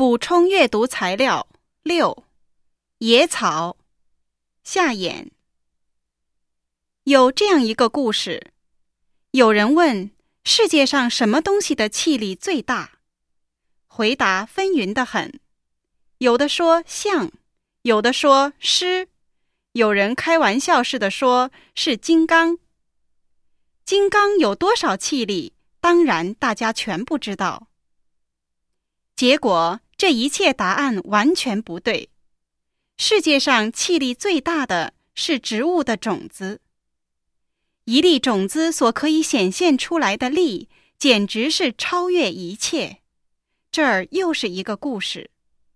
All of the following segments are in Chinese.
补充阅读材料6。野草。下眼。有这样一个故事，有人问世界上什么东西的气力最大？回答纷纭得很，有的说象，有的说狮，有人开玩笑似的说是金刚。金刚有多少气力？当然大家全不知道。结果这一切答案完全不对。世界上气力最大的是植物的种子。一粒种子所可以显现出来的力，简直是超越一切。这儿又是一个故事。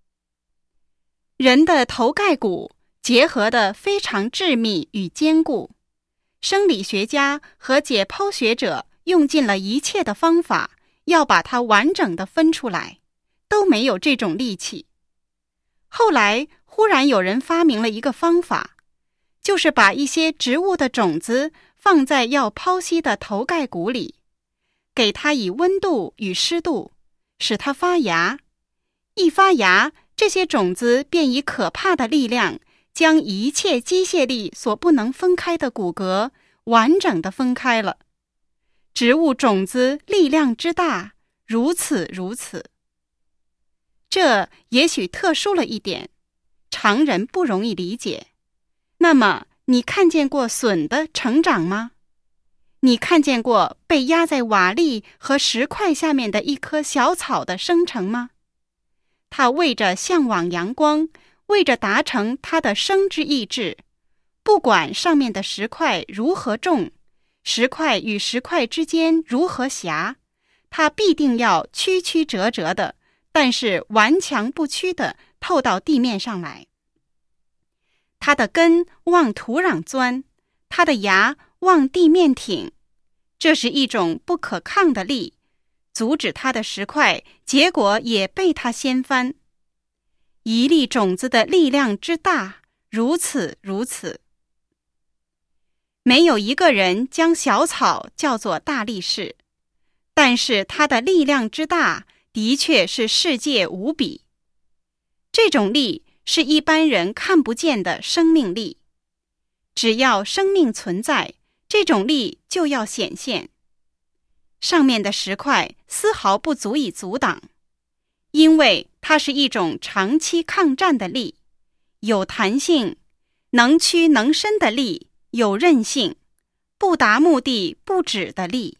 人的头盖骨结合得非常致密与坚固，生理学家和解剖学者用尽了一切的方法，要把它完整地分出来，都没有这种力气。后来忽然有人发明了一个方法，就是把一些植物的种子放在要剖析的头盖骨里，给它以温度与湿度，使它发芽。一发芽，这些种子便以可怕的力量，将一切机械力所不能分开的骨骼完整地分开了。植物种子力量之大，如此如此。这也许特殊了一点，常人不容易理解。那么你看见过笋的成长吗？你看见过被压在瓦砾和石块下面的一棵小草的生成吗？它为着向往阳光，为着达成它的生之意志，不管上面的石块如何重，石块与石块之间如何狭，它必定要曲曲折折的，但是顽强不屈地透到地面上来。它的根往土壤钻，它的芽往地面挺，这是一种不可抗的力，阻止它的石块，结果也被它掀翻。一粒种子的力量之大，如此如此。没有一个人将小草叫做大力士，但是它的力量之大，的确是世界无比。这种力是一般人看不见的生命力。只要生命存在，这种力就要显现。上面的石块丝毫不足以阻挡，因为它是一种长期抗战的力，有弹性，能屈能伸的力，有韧性，不达目的不止的力。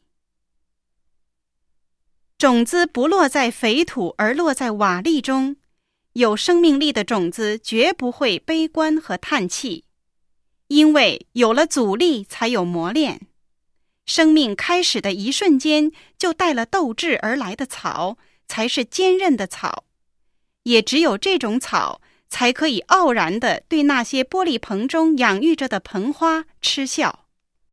种子不落在肥土，而落在瓦砾中，有生命力的种子绝不会悲观和叹气，因为有了阻力才有磨练。生命开始的一瞬间就带了斗志而来的草，才是坚韧的草。也只有这种草，才可以傲然地对那些玻璃棚中养育着的盆花嗤笑。